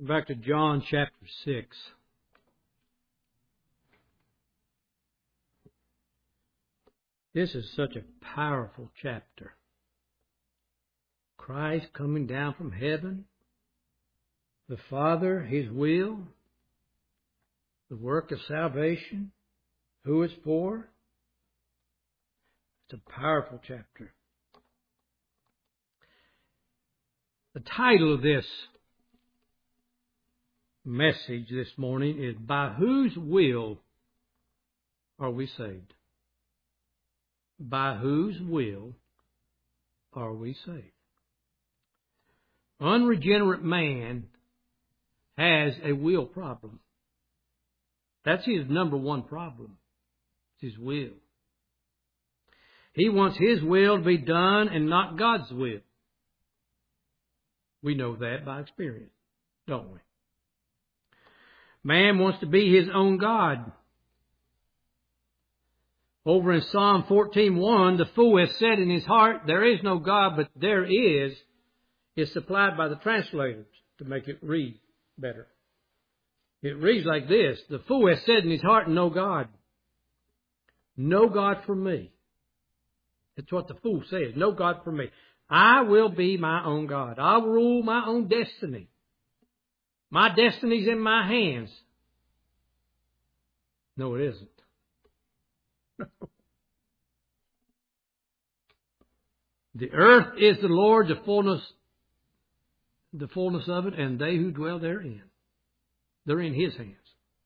Back to John chapter 6. This is such a powerful chapter. Christ coming down from heaven, the Father, His will, the work of salvation, who it's for. It's a powerful chapter. The title of this message this morning is, By Whose Will Are We Saved? By whose will are we saved? Unregenerate man has a will problem. That's his number one problem. It's his will. He wants his will to be done and not God's will. We know that by experience, don't we? Man wants to be his own God. Over in Psalm 14:1, the fool has said in his heart, there is no God, but there is supplied by the translators to make it read better. It reads like this: the fool has said in his heart, no God. No God for me. That's what the fool says. No God for me. I will be my own God. I'll rule my own destiny. My destiny's in my hands. No, it isn't. The earth is the Lord's, the fullness of it, and they who dwell therein. They're in His hands.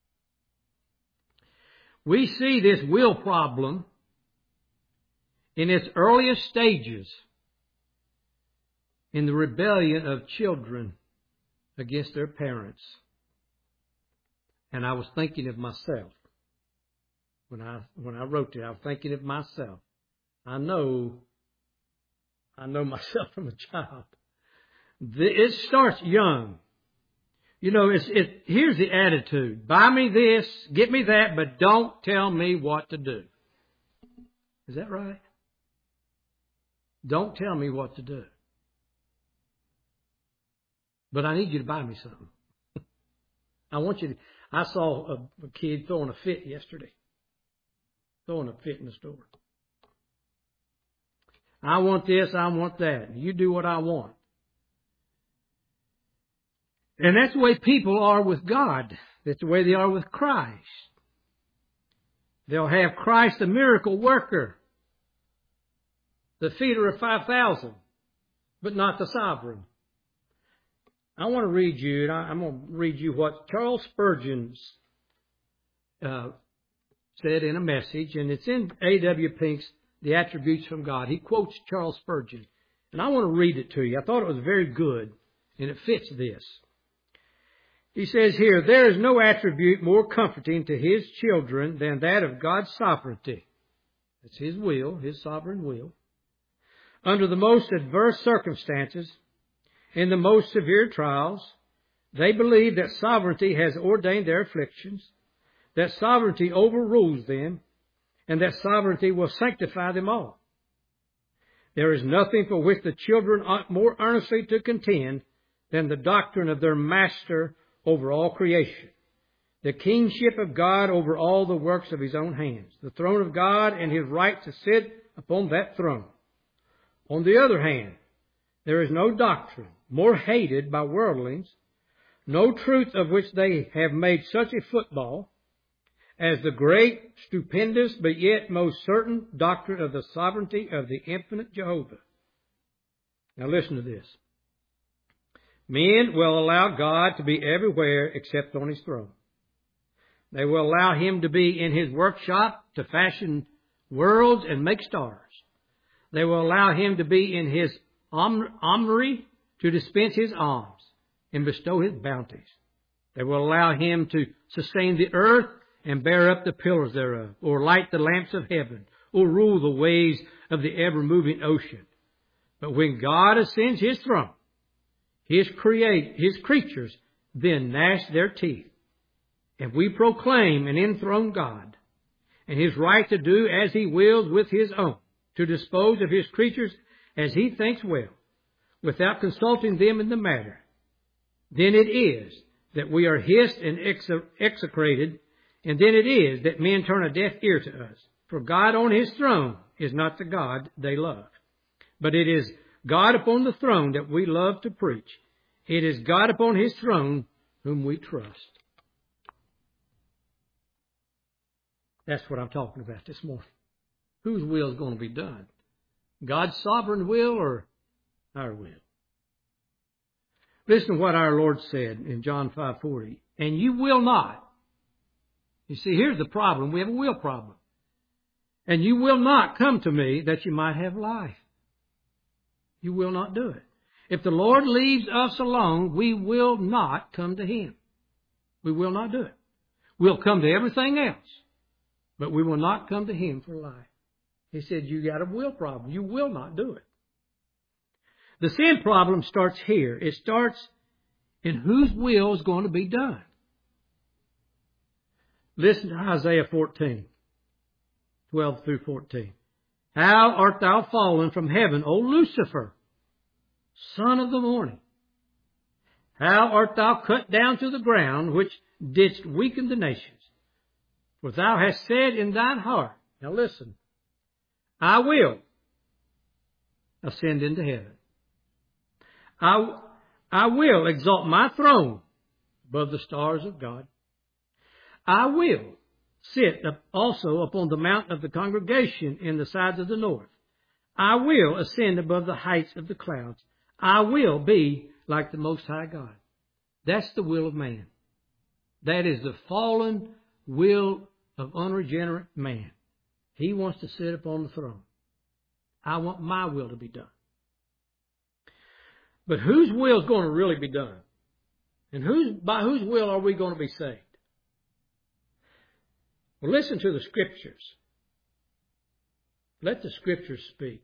We see this will problem in its earliest stages in the rebellion of children against their parents. And I was thinking of myself. When I wrote it, I was thinking of myself. I know myself from a child. It starts young. You know, here's the attitude. Buy me this, get me that, but don't tell me what to do. Is that right? Don't tell me what to do. But I need you to buy me something. I saw a kid throwing a fit yesterday. Throwing a fit in the store. I want this, I want that. You do what I want. And that's the way people are with God. That's the way they are with Christ. They'll have Christ, the miracle worker, the feeder of 5,000, but not the sovereign. I want to read you, and I'm going to read you what Charles Spurgeon said in a message, and it's in A.W. Pink's The Attributes from God. He quotes Charles Spurgeon, and I want to read it to you. I thought it was very good, and it fits this. He says here, there is no attribute more comforting to His children than that of God's sovereignty. It's His will, His sovereign will. Under the most adverse circumstances, in the most severe trials, they believe that sovereignty has ordained their afflictions, that sovereignty overrules them, and that sovereignty will sanctify them all. There is nothing for which the children ought more earnestly to contend than the doctrine of their Master over all creation, the kingship of God over all the works of His own hands, the throne of God and His right to sit upon that throne. On the other hand, there is no doctrine more hated by worldlings, no truth of which they have made such a football, as the great, stupendous, but yet most certain doctrine of the sovereignty of the infinite Jehovah. Now listen to this. Men will allow God to be everywhere except on His throne. They will allow Him to be in His workshop to fashion worlds and make stars. They will allow Him to be in His armory to dispense His alms and bestow His bounties. They will allow Him to sustain the earth and bear up the pillars thereof, or light the lamps of heaven, or rule the waves of the ever-moving ocean. But when God ascends His throne, His creatures then gnash their teeth. And we proclaim an enthroned God, and His right to do as He wills with His own, to dispose of His creatures as He thinks well, without consulting them in the matter. Then it is that we are hissed and execrated, and then it is that men turn a deaf ear to us. For God on his throne is not the God they love, but it is God upon the throne that we love to preach. It is God upon his throne whom we trust. That's what I'm talking about this morning. Whose will is going to be done? God's sovereign will or our will? Listen to what our Lord said in John 5:40. And you will not. You see, here's the problem. We have a will problem. And you will not come to me that you might have life. You will not do it. If the Lord leaves us alone, we will not come to him. We will not do it. We'll come to everything else, but we will not come to him for life. He said, you got a will problem. You will not do it. The sin problem starts here. It starts in whose will is going to be done. Listen to Isaiah 14, 12 through 14. How art thou fallen from heaven, O Lucifer, son of the morning? How art thou cut down to the ground, which didst weaken the nations? For thou hast said in thine heart, now listen, I will ascend into heaven. I will exalt my throne above the stars of God. I will sit also upon the mountain of the congregation in the sides of the north. I will ascend above the heights of the clouds. I will be like the Most High God. That's the will of man. That is the fallen will of unregenerate man. He wants to sit upon the throne. I want my will to be done. But whose will is going to really be done? And by whose will are we going to be saved? Well, listen to the Scriptures. Let the Scriptures speak.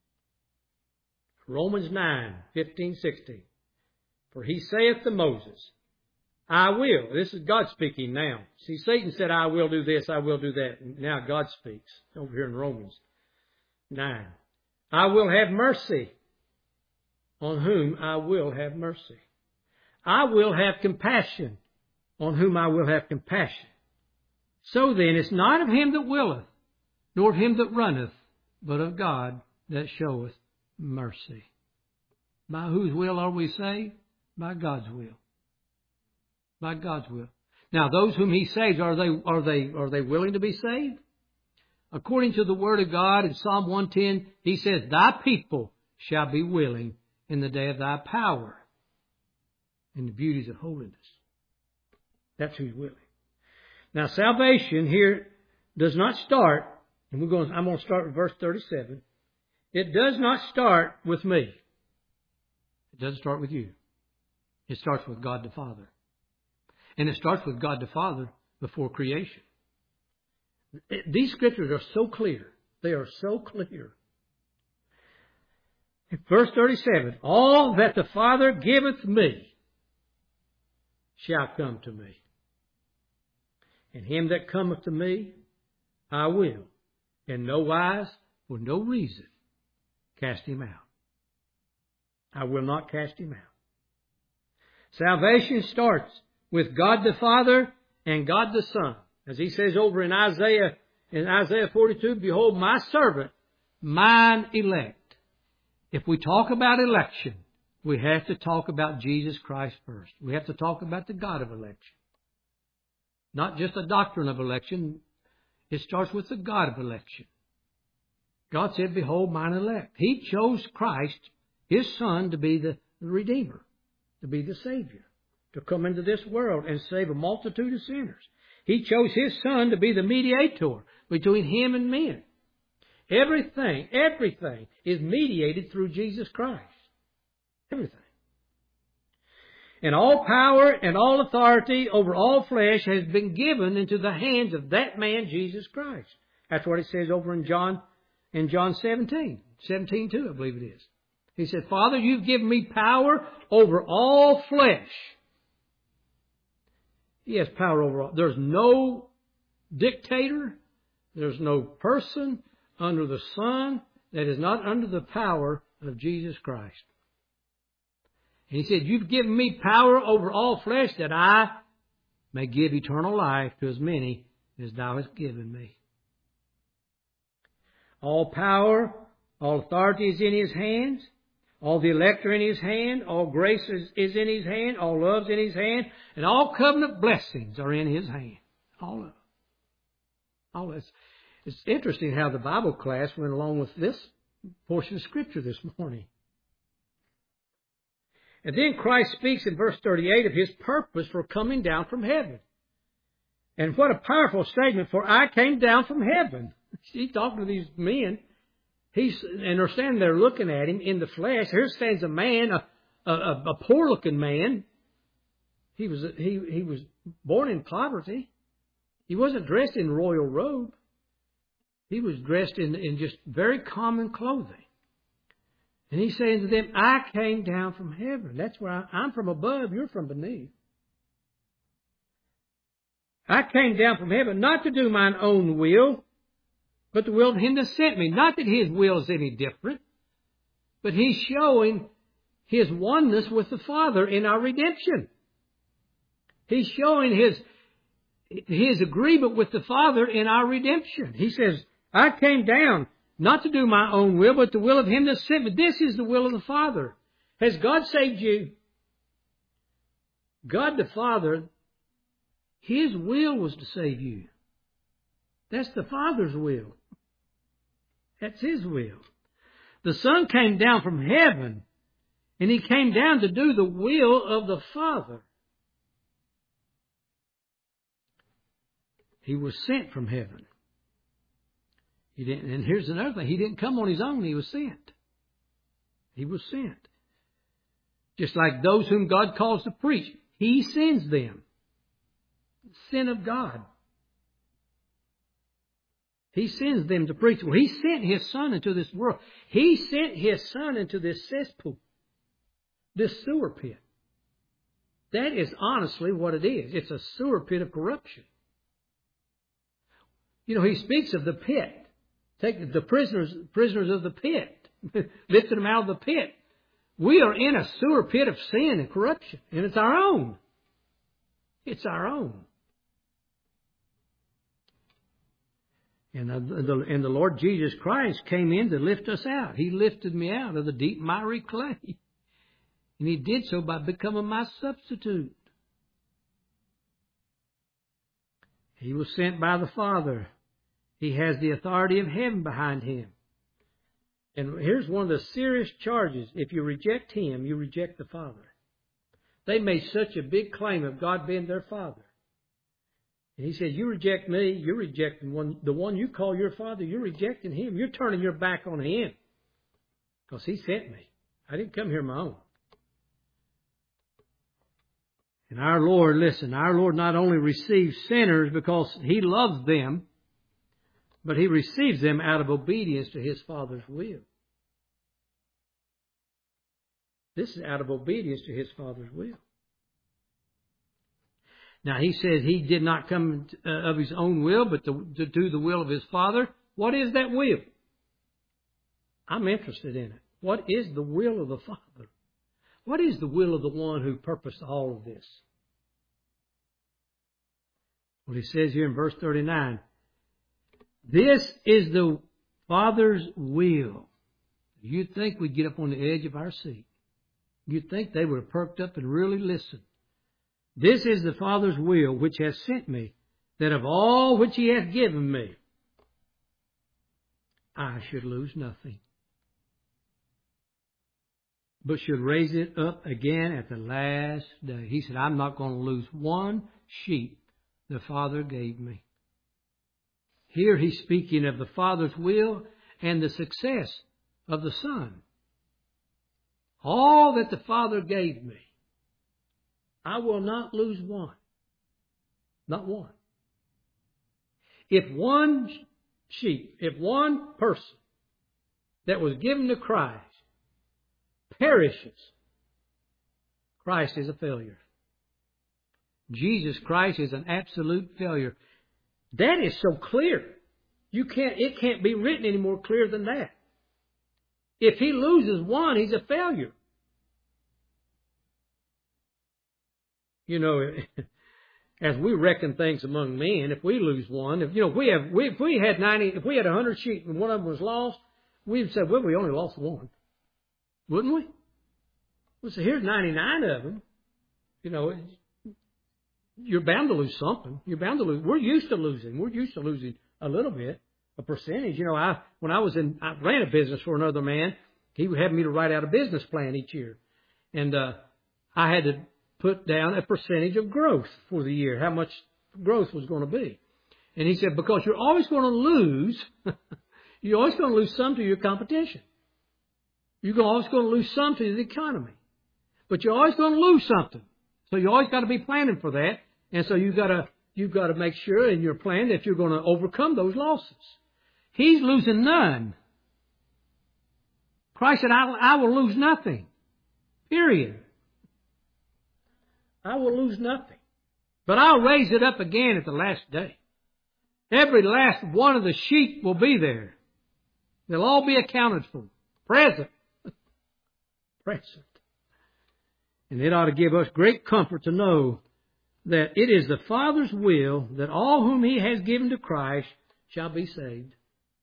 Romans 9, 15, 16. For he saith to Moses, I will. This is God speaking now. See, Satan said, I will do this, I will do that. And now God speaks over here in Romans 9. I will have mercy on whom I will have mercy. I will have compassion on whom I will have compassion. So then, it's not of him that willeth, nor of him that runneth, but of God that showeth mercy. By whose will are we saved? By God's will. By God's will. Now, those whom he saves, are they willing to be saved? According to the Word of God in Psalm 110, he says, thy people shall be willing in the day of thy power, in the beauties of holiness. That's who's willing. Now, salvation here does not start, and I'm going to start with verse 37. It does not start with me. It doesn't start with you. It starts with God the Father. And it starts with God the Father before creation. These Scriptures are so clear. They are so clear. In verse 37, all that the Father giveth me shall come to me. And him that cometh to me, I will, in no wise, for no reason, cast him out. I will not cast him out. Salvation starts with God the Father and God the Son. As he says over in Isaiah 42, behold, my servant, mine elect. If we talk about election, we have to talk about Jesus Christ first. We have to talk about the God of election. Not just a doctrine of election. It starts with the God of election. God said, behold, mine elect. He chose Christ, his Son, to be the Redeemer, to be the Savior, to come into this world and save a multitude of sinners. He chose his Son to be the mediator between him and men. Everything is mediated through Jesus Christ. Everything. And all power and all authority over all flesh has been given into the hands of that man, Jesus Christ. That's what it says over in John 17. 17:2, I believe it is. He said, Father, you've given me power over all flesh. He has power over all. There's no dictator. There's no person under the sun that is not under the power of Jesus Christ. And He said, you've given me power over all flesh that I may give eternal life to as many as Thou hast given me. All power, all authority is in His hands. All the elect are in His hand. All grace is in His hand. All love's in His hand. And all covenant blessings are in His hand. All of them. All this. It's interesting how the Bible class went along with this portion of Scripture this morning. And then Christ speaks in verse 38 of His purpose for coming down from heaven. And what a powerful statement, for I came down from heaven. He's talking to these men. And they're standing there looking at Him in the flesh. Here stands a man, a poor-looking man. He was born in poverty. He wasn't dressed in royal robe. He was dressed in just very common clothing. And He's saying to them, I came down from heaven. That's where I'm from above, you're from beneath. I came down from heaven not to do mine own will, but the will of Him that sent me. Not that His will is any different, but He's showing His oneness with the Father in our redemption. He's showing His agreement with the Father in our redemption. He says, I came down not to do my own will, but the will of Him that sent me. This is the will of the Father. Has God saved you? God the Father, His will was to save you. That's the Father's will. That's His will. The Son came down from heaven, and He came down to do the will of the Father. He was sent from heaven. He didn't, and here's another thing. He didn't come on His own. He was sent. He was sent. Just like those whom God calls to preach, He sends them. Sin of God. He sends them to preach. Well, He sent His Son into this world. He sent His Son into this cesspool, this sewer pit. That is honestly what it is. It's a sewer pit of corruption. You know, He speaks of the pit. Take the prisoners of the pit, lifting them out of the pit. We are in a sewer pit of sin and corruption, and it's our own. It's our own. And the Lord Jesus Christ came in to lift us out. He lifted me out of the deep miry clay. And He did so by becoming my substitute. He was sent by the Father. He has the authority of heaven behind Him. And here's one of the serious charges. If you reject Him, you reject the Father. They made such a big claim of God being their Father. And He said, you reject me, you're rejecting the one you call your Father, you're rejecting Him. You're turning your back on Him. Because He sent me. I didn't come here on my own. And our Lord, listen, our Lord not only receives sinners because He loves them, but He receives them out of obedience to His Father's will. This is out of obedience to His Father's will. Now, He says He did not come of His own will, but to do the will of His Father. What is that will? I'm interested in it. What is the will of the Father? What is the will of the one who purposed all of this? Well, He says here in verse 39, this is the Father's will. You'd think we'd get up on the edge of our seat. You'd think they would have perked up and really listened. This is the Father's will which has sent me, that of all which He hath given me, I should lose nothing, but should raise it up again at the last day. He said, I'm not going to lose one sheep the Father gave me. Here He's speaking of the Father's will and the success of the Son. All that the Father gave me, I will not lose one. Not one. If one sheep, if one person that was given to Christ perishes, Christ is a failure. Jesus Christ is an absolute failure. That is so clear. It can't be written any more clear than that. If He loses one, He's a failure. You know, as we reckon things among men, if we lose one, if we had 100 sheep and one of them was lost, we'd say, well, we only lost one, wouldn't we? Well, so here's 99 of them. You know, you're bound to lose something. You're bound to lose. We're used to losing. We're used to losing a little bit, a percentage. You know, I ran a business for another man. He had me to write out a business plan each year, and I had to put down a percentage of growth for the year, how much growth was going to be. And he said, because you're always going to lose, you're always going to lose some to your competition. You're always going to lose some to the economy. But you're always going to lose something. So you always got to be planning for that. And so you've got to make sure in your plan that you're going to overcome those losses. He's losing none. Christ said, I will lose nothing. Period. I will lose nothing. But I'll raise it up again at the last day. Every last one of the sheep will be there. They'll all be accounted for. Present. Present. And it ought to give us great comfort to know that it is the Father's will that all whom He has given to Christ shall be saved.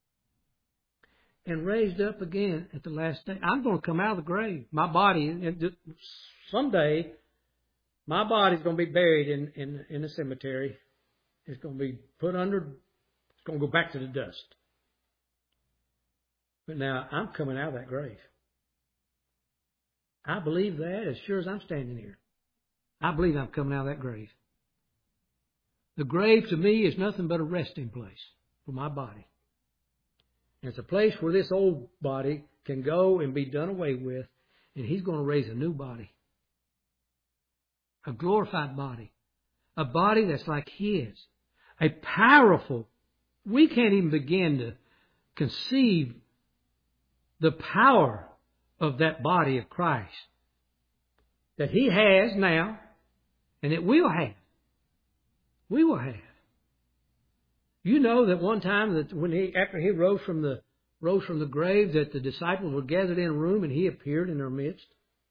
And raised up again at the last day. I'm going to come out of the grave. My body, someday, my body's going to be buried in a cemetery. It's going to be put under, it's going to go back to the dust. But now, I'm coming out of that grave. I believe that as sure as I'm standing here. I believe I'm coming out of that grave. The grave to me is nothing but a resting place for my body. And it's a place where this old body can go and be done away with, and He's going to raise a new body. A glorified body. A body that's like His. A powerful, we can't even begin to conceive the power of that body of Christ that He has now and it will have. We will have. You know that one time that after He rose from the grave, that the disciples were gathered in a room and He appeared in their midst.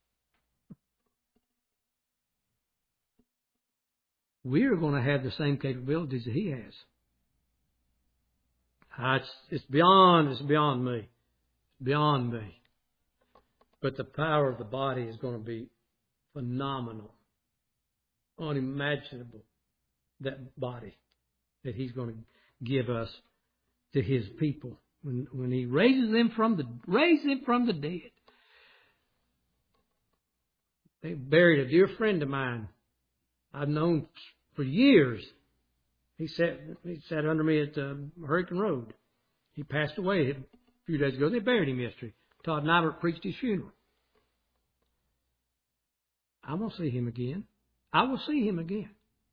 We are going to have the same capabilities that He has. It's beyond me. It's beyond me. But the power of the body is going to be phenomenal. Unimaginable. That body that He's going to give us to His people when He raises them from the dead. They buried a dear friend of mine I've known for years. He sat under me at Hurricane Road. He passed away a few days ago. They buried him yesterday. Todd Nybert preached his funeral. I'm going to see him again. I will see him again.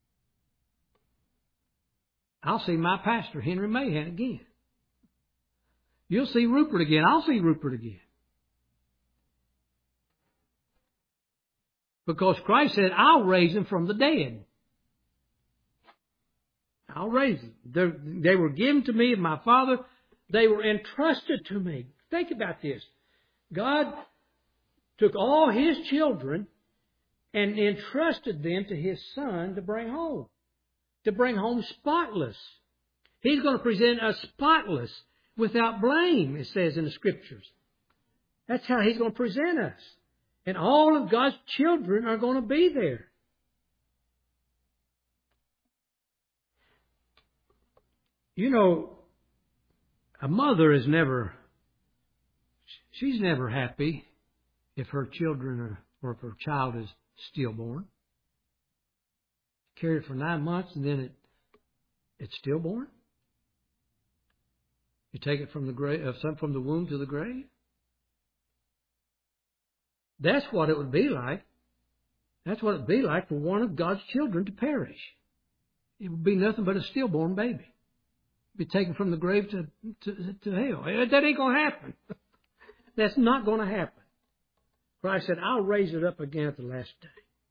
I'll see my pastor, Henry Mahan, again. You'll see Rupert again. I'll see Rupert again. Because Christ said, I'll raise him from the dead. I'll raise them. They were given to me of my Father. They were entrusted to me. Think about this. God took all His children and entrusted them to His Son to bring home. To bring home spotless. He's going to present us spotless, without blame, it says in the Scriptures. That's how He's going to present us. And all of God's children are going to be there. You know, a mother is she's never happy if her children or if her child is stillborn. Carry it for 9 months and then it's stillborn. You take it from the grave, from the womb to the grave. That's what it would be like. That's what it would be like for one of God's children to perish. It would be nothing but a stillborn baby. Be taken from the grave to hell. That ain't going to happen. That's not going to happen. Christ said, I'll raise it up again at the last day.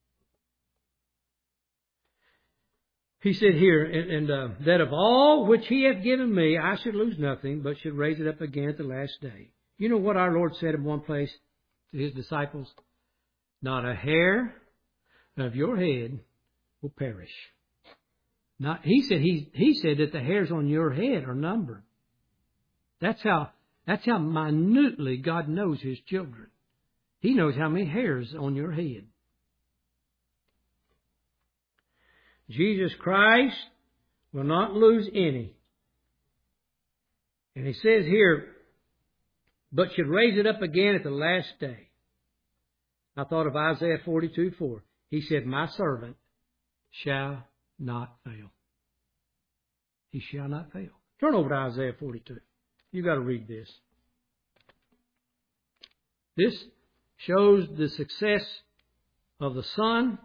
He said here, that of all which He hath given me, I should lose nothing, but should raise it up again at the last day. You know what our Lord said in one place to His disciples? Not a hair of your head will perish. Now, he said that the hairs on your head are numbered. That's how minutely God knows His children. He knows how many hairs on your head. Jesus Christ will not lose any. And He says here, but should raise it up again at the last day. I thought of Isaiah 42:4. He said, my servant shall not fail. He shall not fail. Turn over to Isaiah 42. You've got to read this. This shows the success of the Son,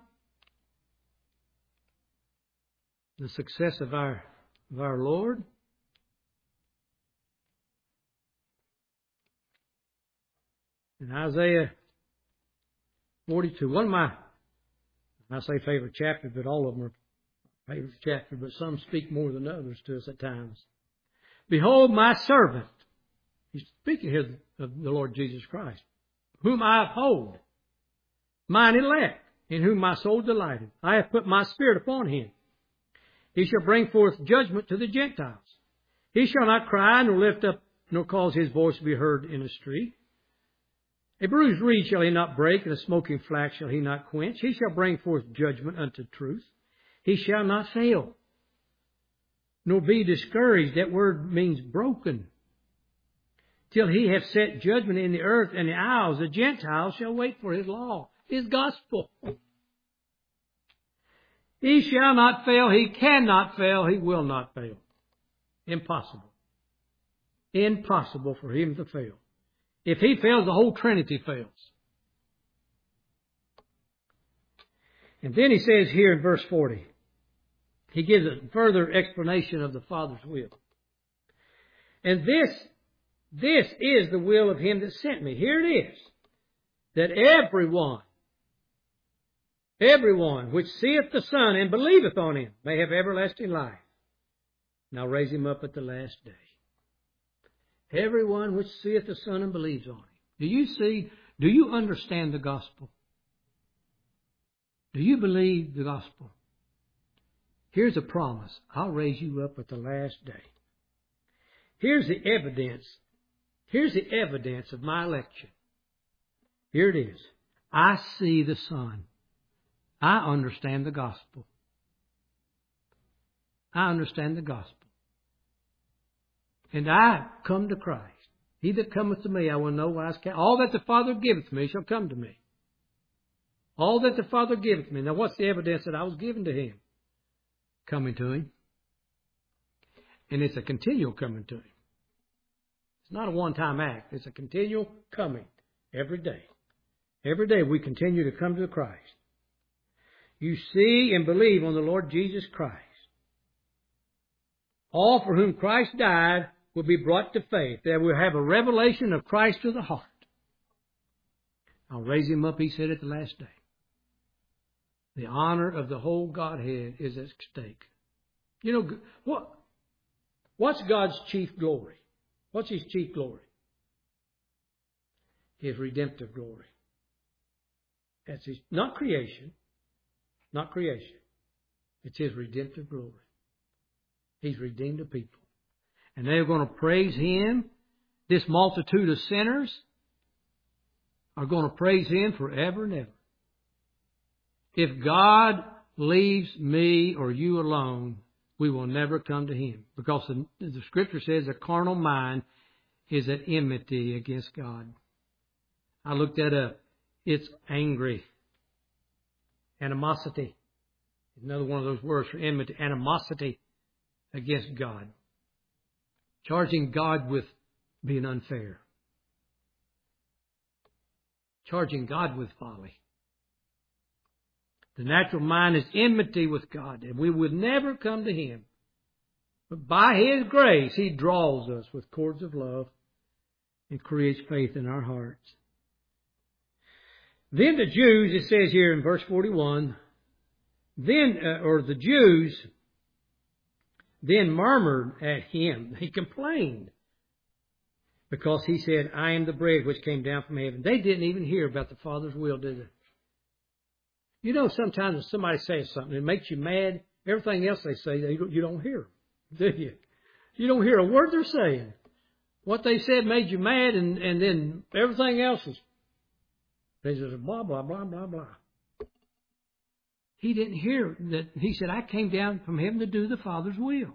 the success of our Lord. In Isaiah 42, one of my, I say favorite chapters, but all of them are favorite chapters, but some speak more than others to us at times. Behold my servant. He's speaking here of the Lord Jesus Christ, whom I uphold, mine elect, in whom my soul delighted. I have put my spirit upon him. He shall bring forth judgment to the Gentiles. He shall not cry, nor lift up, nor cause his voice to be heard in the street. A bruised reed shall he not break, and a smoking flax shall he not quench. He shall bring forth judgment unto truth. He shall not fail, nor be discouraged. That word means broken. Till he have set judgment in the earth, and the isles, the Gentiles, shall wait for his law, his gospel. He shall not fail, he cannot fail, he will not fail. Impossible. Impossible for him to fail. If he fails, the whole Trinity fails. And then he says here in verse 40, he gives a further explanation of the Father's will. And this is the will of him that sent me. Here it is. That everyone which seeth the Son and believeth on him may have everlasting life. And I'll raise him up at the last day. Everyone which seeth the Son and believes on him. Do you understand the gospel? Do you believe the gospel? Here's a promise. I'll raise you up at the last day. Here's the evidence. Here's the evidence of my election. Here it is. I see the Son. I understand the gospel. I understand the gospel. And I come to Christ. He that cometh to me, I will no wise cast. All that the Father giveth me shall come to me. All that the Father giveth me. Now what's the evidence that I was given to him? Coming to him. And it's a continual coming to him. It's not a one-time act. It's a continual coming every day. Every day we continue to come to Christ. You see and believe on the Lord Jesus Christ. All for whom Christ died will be brought to faith. They will have a revelation of Christ to the heart. I'll raise him up, he said, at the last day. The honor of the whole Godhead is at stake. You know, what's God's chief glory? What's his chief glory? His redemptive glory. That's his, not creation. Not creation. It's his redemptive glory. He's redeemed a people. And they're going to praise him. This multitude of sinners are going to praise him forever and ever. If God leaves me or you alone, we will never come to him. Because the Scripture says a carnal mind is at enmity against God. I looked that up. It's angry. Animosity. Another one of those words for enmity. Animosity against God. Charging God with being unfair. Charging God with folly. The natural mind is enmity with God, and we would never come to him. But by his grace, he draws us with cords of love and creates faith in our hearts. Then the Jews, it says here in verse 41, the Jews then murmured at him. He complained because he said, I am the bread which came down from heaven. They didn't even hear about the Father's will, did they? You know, sometimes when somebody says something, it makes you mad. Everything else they say, you don't hear, do you? You don't hear a word they're saying. What they said made you mad, and then everything else is, they just blah, blah, blah, blah, blah. He didn't hear that. He said, I came down from heaven to do the Father's will.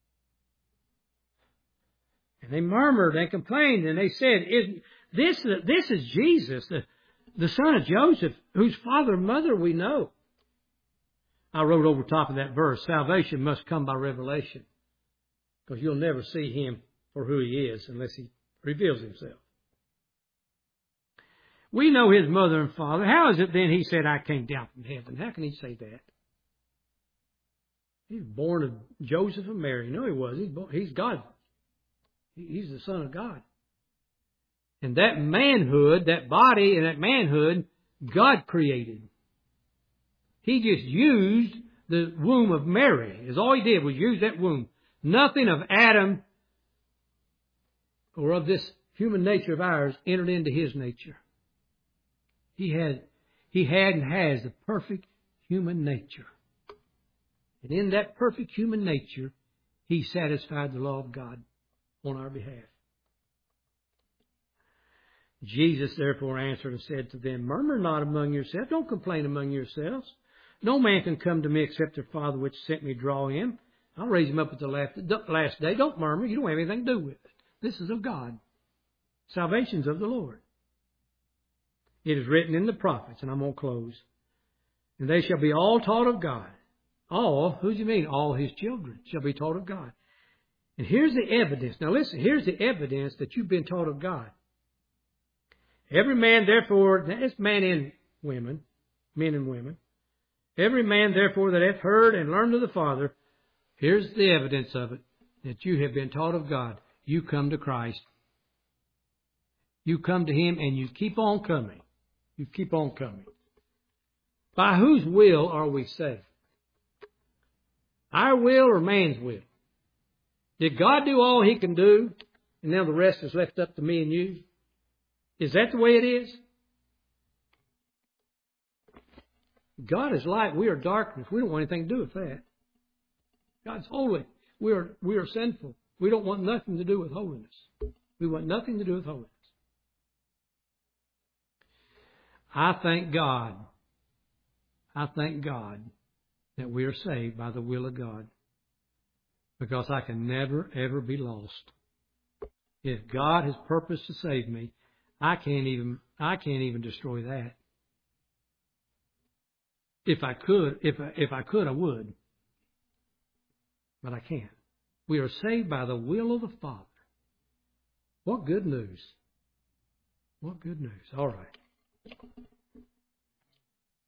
And they murmured and complained, and they said, this is Jesus, the son of Joseph, whose father and mother we know. I wrote over top of that verse, salvation must come by revelation. Because you'll never see him for who he is unless he reveals himself. We know his mother and father. How is it then he said, I came down from heaven? How can he say that? He was born of Joseph and Mary. No, he wasn't. He's God. He's the Son of God. And that manhood, that body and that manhood, God created. He just used the womb of Mary. Is all he did was use that womb. Nothing of Adam or of this human nature of ours entered into his nature. He had and has the perfect human nature. And in that perfect human nature, he satisfied the law of God on our behalf. Jesus therefore answered and said to them, murmur not among yourselves. Don't complain among yourselves. No man can come to me except the Father which sent me draw him. I'll raise him up at the last day. Don't murmur. You don't have anything to do with it. This is of God. Salvation's of the Lord. It is written in the prophets, and I'm going to close. And they shall be all taught of God. All, who do you mean? All his children shall be taught of God. And here's the evidence. Now listen, here's the evidence that you've been taught of God. Every man therefore, that's man and women, men and women. Every man therefore that hath heard and learned of the Father, here's the evidence of it, that you have been taught of God. You come to Christ. You come to him and you keep on coming. You keep on coming. By whose will are we saved? Our will or man's will? Did God do all he can do, and now the rest is left up to me and you? Is that the way it is? God is light. We are darkness. We don't want anything to do with that. God's holy. We are sinful. We don't want nothing to do with holiness. We want nothing to do with holiness. I thank God that we are saved by the will of God. Because I can never, ever be lost. If God has purposed to save me, I can't even destroy that. If I could, I would. But I can't. We are saved by the will of the Father. What good news. What good news. All right.